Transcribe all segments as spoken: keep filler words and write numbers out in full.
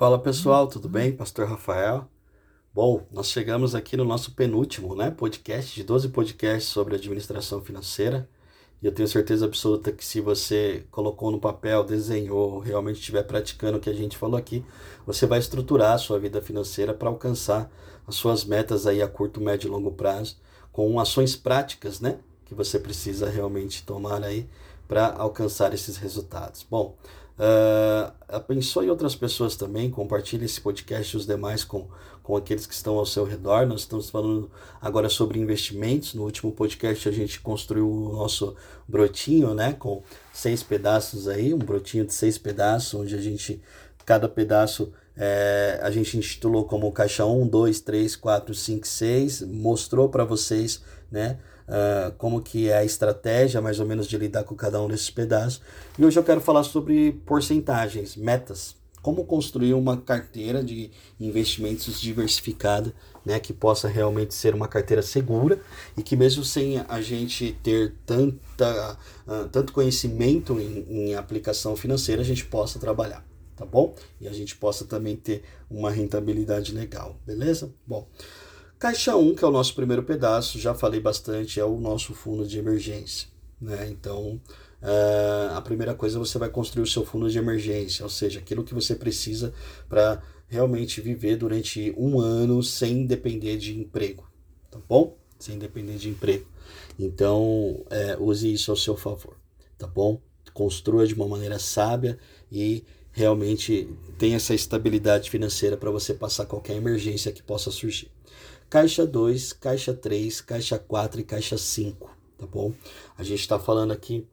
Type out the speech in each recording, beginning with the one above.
Fala pessoal, tudo bem? Pastor Rafael. Bom, nós chegamos aqui no nosso penúltimo, né, podcast de doze podcasts sobre administração financeira. E eu tenho certeza absoluta que se você colocou no papel, desenhou, realmente estiver praticando o que a gente falou aqui, você vai estruturar a sua vida financeira para alcançar as suas metas aí a curto, médio e longo prazo, com ações práticas, né, que você precisa realmente tomar aí para alcançar esses resultados. Bom, Uh, abençoe outras pessoas também, compartilhe esse podcast e os demais com, com aqueles que estão ao seu redor. Nós estamos falando agora sobre investimentos. No último podcast a gente construiu o nosso brotinho, né, com seis pedaços aí, um brotinho de seis pedaços, onde a gente, cada pedaço é, a gente intitulou como caixa um, dois, três, quatro, cinco, seis, mostrou para vocês, né, Uh, como que é a estratégia mais ou menos de lidar com cada um desses pedaços. E hoje eu quero falar sobre porcentagens, metas, como construir uma carteira de investimentos diversificada, né, que possa realmente ser uma carteira segura e que mesmo sem a gente ter tanta, uh, tanto conhecimento em, em aplicação financeira, a gente possa trabalhar, tá bom? E a gente possa também ter uma rentabilidade legal, beleza? Bom, Caixa um, que é o nosso primeiro pedaço, já falei bastante, é o nosso fundo de emergência, né? Então, uh, a primeira coisa, você vai construir o seu fundo de emergência, ou seja, aquilo que você precisa para realmente viver durante um ano sem depender de emprego, tá bom? Sem depender de emprego. Então, é, use isso ao seu favor, tá bom? Construa de uma maneira sábia e realmente tenha essa estabilidade financeira para você passar qualquer emergência que possa surgir. Caixa dois, Caixa três, Caixa quatro e Caixa cinco, tá bom? A gente está falando aqui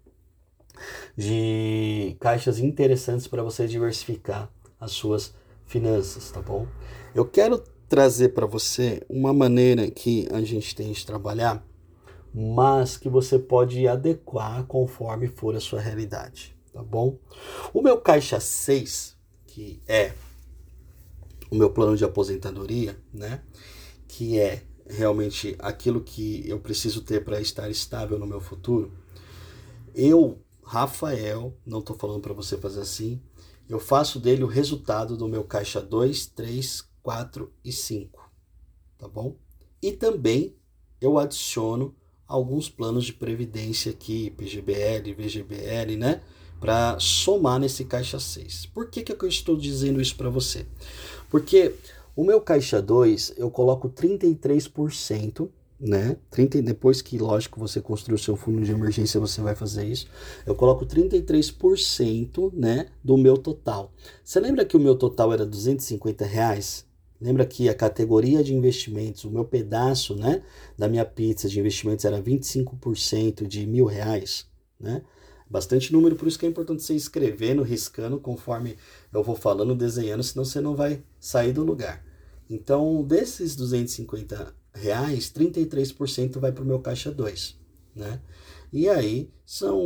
de caixas interessantes para você diversificar as suas finanças, tá bom? Eu quero trazer para você uma maneira que a gente tem de trabalhar, mas que você pode adequar conforme for a sua realidade, tá bom? O meu Caixa seis, que é o meu plano de aposentadoria, né? Que é realmente aquilo que eu preciso ter para estar estável no meu futuro, eu, Rafael, não estou falando para você fazer assim, eu faço dele o resultado do meu caixa dois, três, quatro e cinco, tá bom? E também eu adiciono alguns planos de previdência aqui, P G B L, V G B L, né? Para somar nesse caixa seis. Por que, que eu estou dizendo isso para você? Porque o meu caixa dois, eu coloco trinta e três por cento, né? trinta, depois que, lógico, você construir o seu fundo de emergência, você vai fazer isso. Eu coloco trinta e três por cento, né, do meu total. Você lembra que o meu total era duzentos e cinquenta reais? Lembra que a categoria de investimentos, o meu pedaço, né, da minha pizza de investimentos era vinte e cinco por cento de mil reais, né? Bastante número, por isso que é importante você ir escrevendo, riscando, conforme eu vou falando, desenhando, senão você não vai sair do lugar. Então, desses duzentos e cinquenta reais, trinta e três por cento vai para o meu caixa dois, né? E aí, são,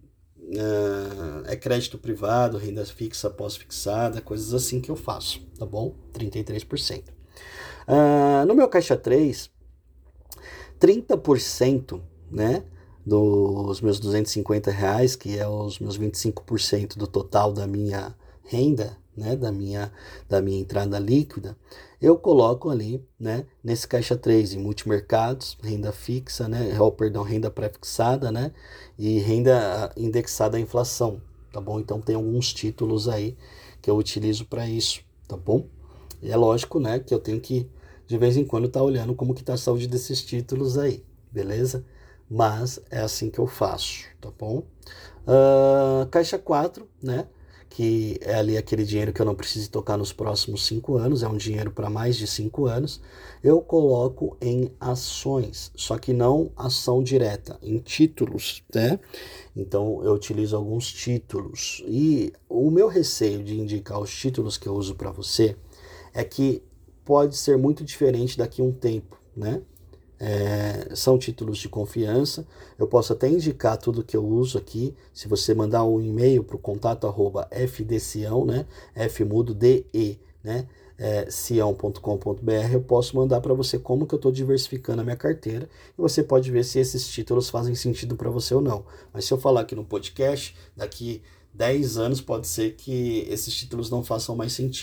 uh, é crédito privado, renda fixa, pós-fixada, coisas assim que eu faço, tá bom? trinta e três por cento. Uh, no meu caixa três, trinta por cento, né, dos meus duzentos e cinquenta reais, que é os meus vinte e cinco por cento do total da minha renda, né, da minha, da minha entrada líquida, eu coloco ali, né, nesse caixa três, em multimercados, renda fixa, né, ou, perdão, renda pré-fixada, né, e renda indexada à inflação, tá bom? Então tem alguns títulos aí que eu utilizo para isso, tá bom? E é lógico, né, que eu tenho que, de vez em quando, estar tá olhando como que tá a saúde desses títulos aí, beleza? Mas é assim que eu faço, tá bom? Uh, caixa quatro, né? Que é ali aquele dinheiro que eu não preciso tocar nos próximos cinco anos, é um dinheiro para mais de cinco anos, eu coloco em ações, só que não ação direta, em títulos, né? Então eu utilizo alguns títulos. E o meu receio de indicar os títulos que eu uso para você é que pode ser muito diferente daqui a um tempo, né? É, são títulos de confiança, eu posso até indicar tudo que eu uso aqui, se você mandar um e-mail para o contato arroba fdcião, né, fmudo, de, né, é, cião ponto com ponto br, eu posso mandar para você como que eu estou diversificando a minha carteira, e você pode ver se esses títulos fazem sentido para você ou não. Mas se eu falar aqui no podcast, daqui dez anos pode ser que esses títulos não façam mais sentido.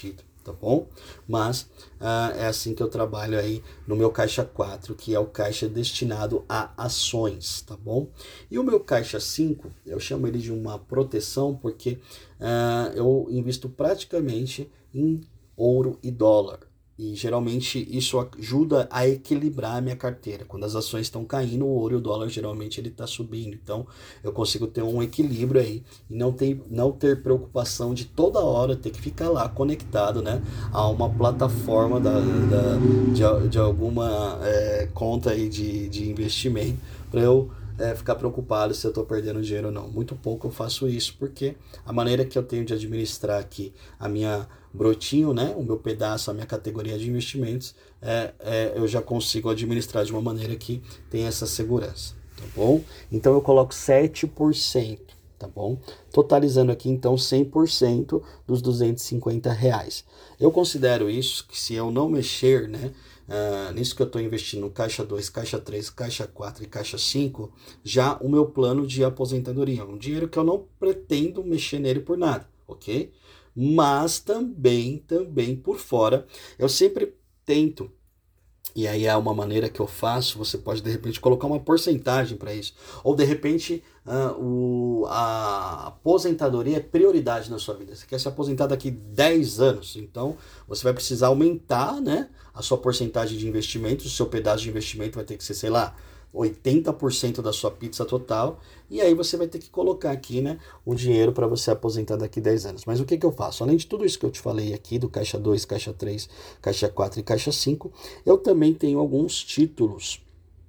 tá bom? Mas uh, é assim que eu trabalho aí no meu caixa quatro, que é o caixa destinado a ações, tá bom? E o meu caixa cinco, eu chamo ele de uma proteção porque uh, eu invisto praticamente em ouro e dólar. E geralmente isso ajuda a equilibrar a minha carteira. Quando as ações estão caindo, o ouro e o dólar geralmente ele está subindo. Então eu consigo ter um equilíbrio aí e não ter, não ter preocupação de toda hora ter que ficar lá conectado, né, a uma plataforma da, da, de, de alguma é, conta aí de, de investimento para eu É, ficar preocupado se eu estou perdendo dinheiro ou não. Muito pouco eu faço isso, porque a maneira que eu tenho de administrar aqui a minha brotinho, né, o meu pedaço, a minha categoria de investimentos, é, é, eu já consigo administrar de uma maneira que tem essa segurança, tá bom? Então eu coloco sete por cento, tá bom? Totalizando aqui então cem por cento dos duzentos e cinquenta reais. Eu considero isso que se eu não mexer, né, Uh, nisso que eu estou investindo no caixa dois, caixa três, caixa quatro e caixa cinco, já o meu plano de aposentadoria, um dinheiro que eu não pretendo mexer nele por nada, ok? Mas também, também por fora, eu sempre tento, e aí é uma maneira que eu faço, você pode de repente colocar uma porcentagem para isso, ou de repente uh, o, a aposentadoria é prioridade na sua vida, você quer se aposentar daqui dez anos, então você vai precisar aumentar, né, a sua porcentagem de investimento, o seu pedaço de investimento vai ter que ser, sei lá, oitenta por cento da sua pizza total, e aí você vai ter que colocar aqui, né, o dinheiro para você aposentar daqui dez anos. Mas o que que eu faço? Além de tudo isso que eu te falei aqui, do caixa dois, caixa três, caixa quatro e caixa cinco, eu também tenho alguns títulos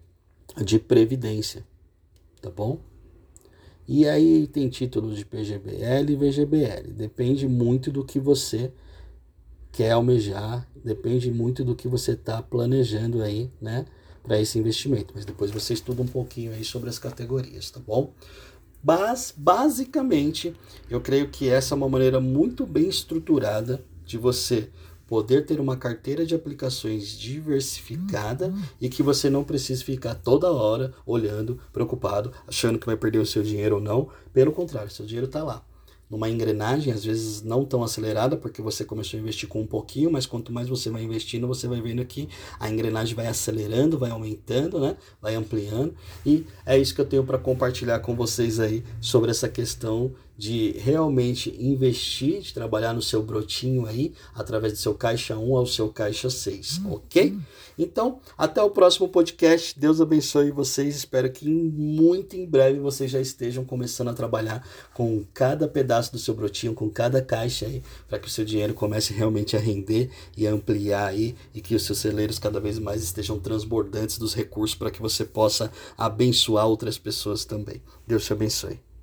de previdência, tá bom? E aí tem títulos de P G B L e V G B L, depende muito do que você quer almejar, depende muito do que você está planejando aí, né, para esse investimento, mas depois você estuda um pouquinho aí sobre as categorias, tá bom? Mas, basicamente, eu creio que essa é uma maneira muito bem estruturada de você poder ter uma carteira de aplicações diversificada uhum. e que você não precise ficar toda hora olhando, preocupado, achando que vai perder o seu dinheiro ou não. Pelo contrário, seu dinheiro está lá. Numa engrenagem, às vezes não tão acelerada, porque você começou a investir com um pouquinho, mas quanto mais você vai investindo, você vai vendo que a engrenagem vai acelerando, vai aumentando, né? Vai ampliando. E é isso que eu tenho para compartilhar com vocês aí sobre essa questão de realmente investir, de trabalhar no seu brotinho aí, através do seu caixa um ao seu caixa seis, ok? Então, até o próximo podcast. Deus abençoe vocês. Espero que muito em breve vocês já estejam começando a trabalhar com cada pedaço do seu brotinho, com cada caixa aí, para que o seu dinheiro comece realmente a render e a ampliar aí, e que os seus celeiros cada vez mais estejam transbordantes dos recursos para que você possa abençoar outras pessoas também. Deus te abençoe.